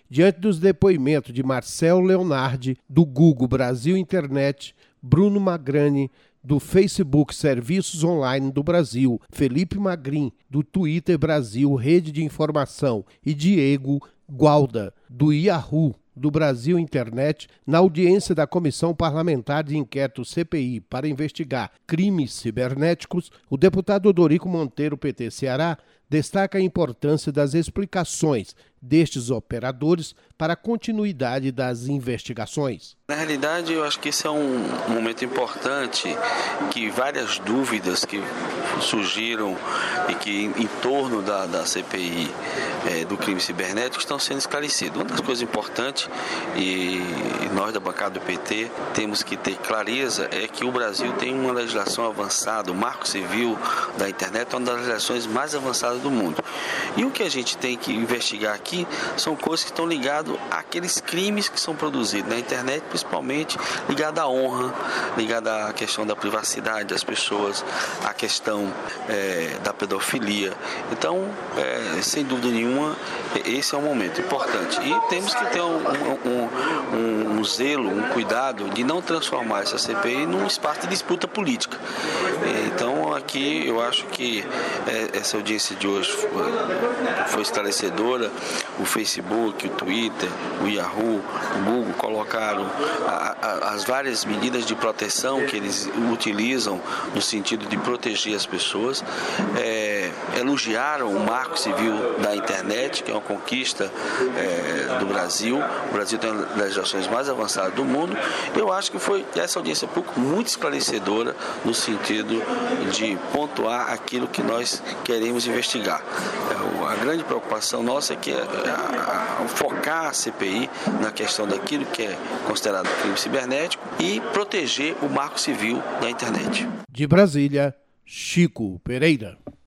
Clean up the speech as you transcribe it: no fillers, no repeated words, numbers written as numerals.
diante dos depoimentos de Marcel Leonardi, do Google Brasil Internet, Bruno Magrani, do Facebook Serviços Online do Brasil, Felipe Magrin, do Twitter Brasil Rede de Informação e Diego Gualda, do Yahoo do Brasil Internet, na audiência da Comissão Parlamentar de Inquérito CPI para investigar crimes cibernéticos, o deputado Odorico Monteiro, PT Ceará, destaca a importância das explicações destes operadores para a continuidade das investigações. Na realidade, eu acho que esse é um momento importante, que várias dúvidas que surgiram e que em torno da CPI do crime cibernético estão sendo esclarecidas. Uma das coisas importantes, e nós da bancada do PT temos que ter clareza, é que o Brasil tem uma legislação avançada, o Marco Civil da Internet é uma das legislações mais avançadas do mundo. E o que a gente tem que investigar aqui são coisas que estão ligadas àqueles crimes que são produzidos na internet, principalmente ligada à honra, ligada à questão da privacidade das pessoas, à questão da pedofilia. Então, sem dúvida nenhuma, esse é um momento importante. E temos que ter um zelo, um cuidado de não transformar essa CPI num espaço de disputa política. Então, aqui eu acho que essa audiência de hoje foi esclarecedora. O Facebook, o Twitter, o Yahoo, o Google colocaram as várias medidas de proteção que eles utilizam no sentido de proteger as pessoas. Elogiaram o Marco Civil da Internet, que é uma conquista do Brasil. O Brasil tem uma das legislações mais avançadas do mundo. Eu acho que foi essa audiência pública muito esclarecedora no sentido de pontuar aquilo que nós queremos investigar. A grande preocupação nossa é que focar a CPI na questão daquilo que é considerado crime cibernético e proteger o Marco Civil da Internet. De Brasília, Chico Pereira.